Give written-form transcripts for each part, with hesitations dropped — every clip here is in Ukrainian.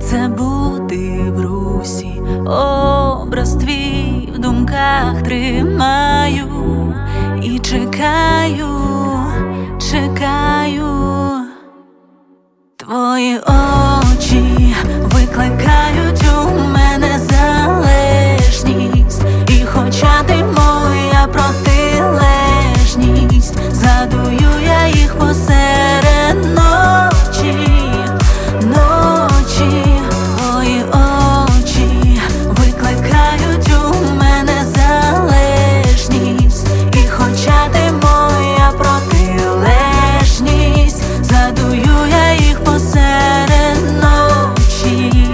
це бути в русі, образ твій в думках тримаю і чекаю, чекаю. Твої очі викликають у мене залежність, і хоча ти моя протилежність, задую я їх посеред ночі, ночі. Твої очі викликають у мене залежність, і хоча ти моя протилежність, задую я їх посеред ночі,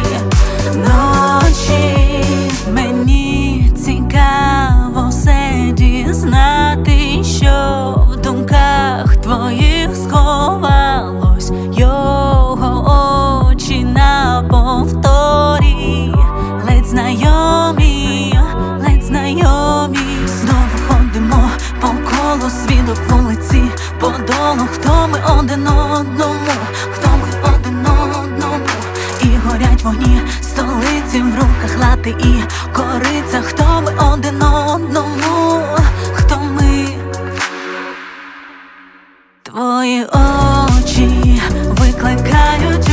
ночі. Мені цікаво все дізнати, що в думках твоїх сховалось, його очі на повторі, ледь знайомі, ледь знайомі. Знову ходимо по колу, свідок вулиці, подолу. Хто ми один одному, хто ми один одному. І горять вогні столиці, в руках лати і кориця. Хто ми один одному, хто ми. Твої очі викликають